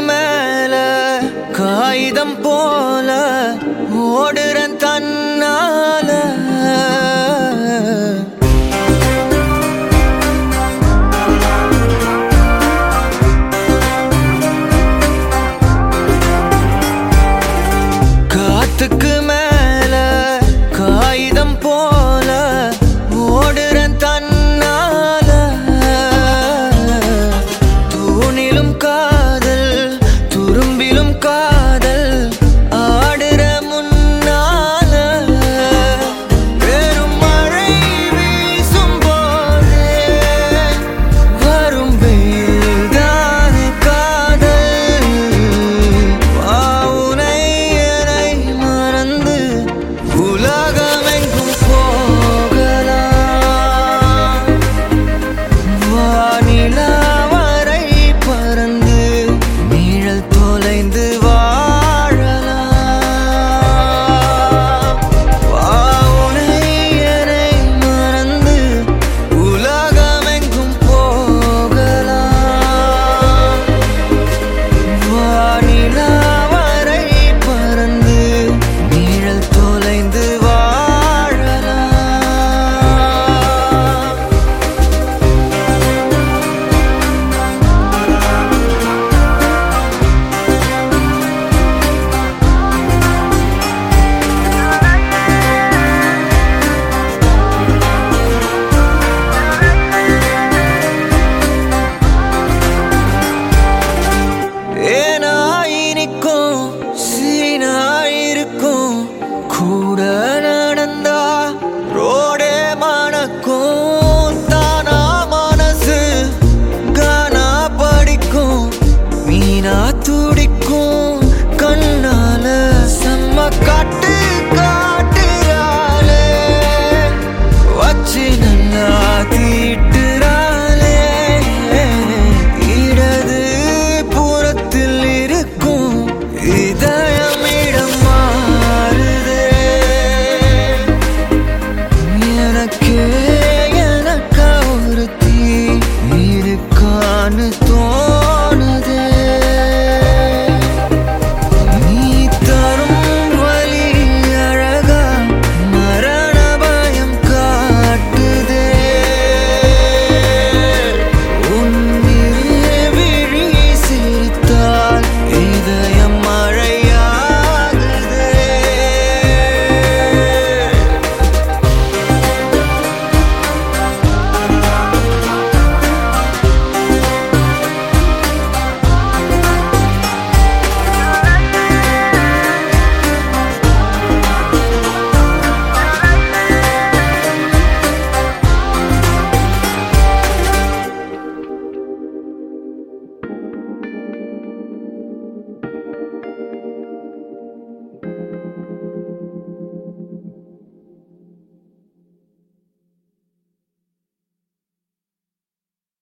மேல காகிதம் போல ஓடுறன் தன்னால. காத்துக்கு மேல காகிதம் போல ஓடுறன் தன்னால. தூணிலும் காதல் துரும்பிலும் காதல் ஆடுற முன்னால. வெறும் மழை வீசும் போதே வரும் வெயில்தான் காதல். உனை என்னை மறந்து உலகமெங்கும் போகலாம். வானிலா வரை பறந்து நிழல் தொலைந்து வாழலாம். உனை என்னை மறந்து உலகமெங்கும் போகலாம். வானிலா வரை பறந்து நிழல் தொலைந்து வாழலாம். ஏனாயிருக்கும் சீனாயிருக்கும் கூட நடந்தா ரோடே மணக்கும். தானா மனசு கானா படிக்கும் மீனா துடிக்கும் கண்ணால. செம்ம காட்டு